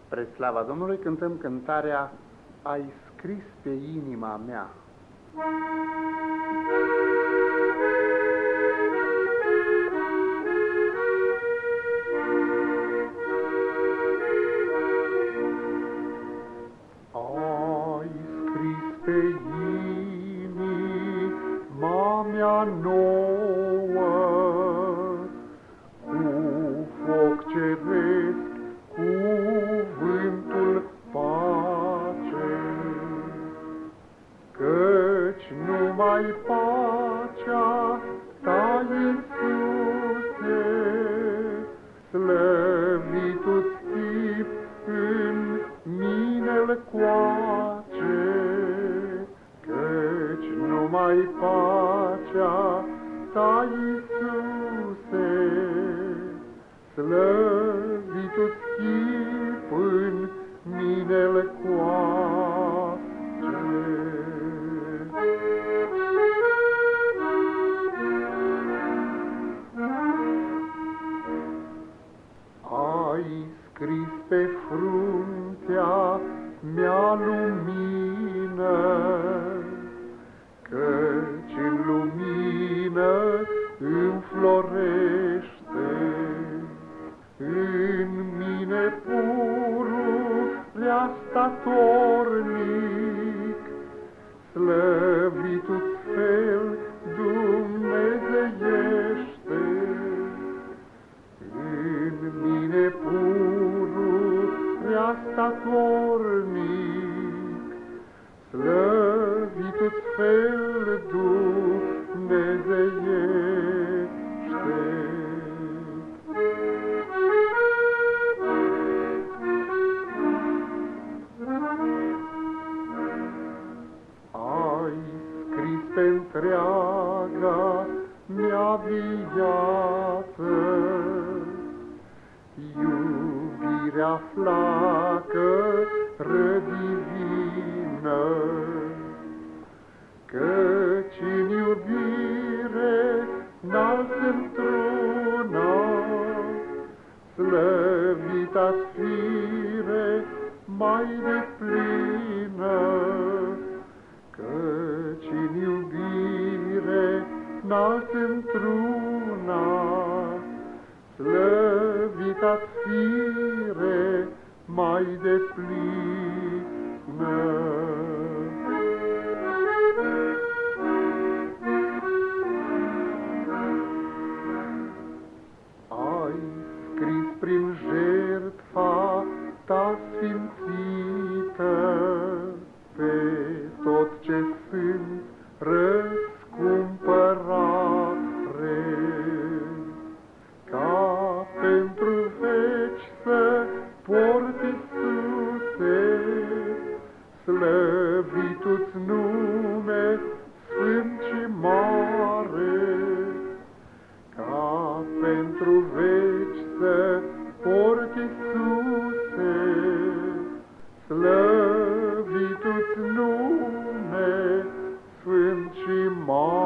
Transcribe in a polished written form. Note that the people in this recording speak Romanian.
Spre slava Domnului cântăm cântarea Ai scris pe inima mea. Ai scris pe inima mea nouă, cu foc ceresc, cuvântul pace, căci numai pacea ta, Iisuse, slăvitu-ți chip în mine-l coace, căci numai pacea ta, Iisuse, slăvitu-ți chip în mine-l coace. Ai scris pe fruntea mea lumină, căci în lumină înflorește în mine pururea statornic, slăvitu-ți fel dumnezeiește. În mine pururea statornic, slăvitu-ți fel dumnezeiește. Ai scris pe întreaga mea viață iubirea flacără divină, căci în iubire n-alți într-una, slăvita-ți fire mai deplină, căci în iubire n-alți într-una, slăvita-ți fire mai deplină. Ai scris prin jertfa ta sfințită pe tot ce sunt răscumpărare, ca pentru veci să porți, Iisuse, slăvitu-ți nume sfânt și mare, ca pentru veci să porți, Iisuse, slăvitu-ți nume sfânt și mare.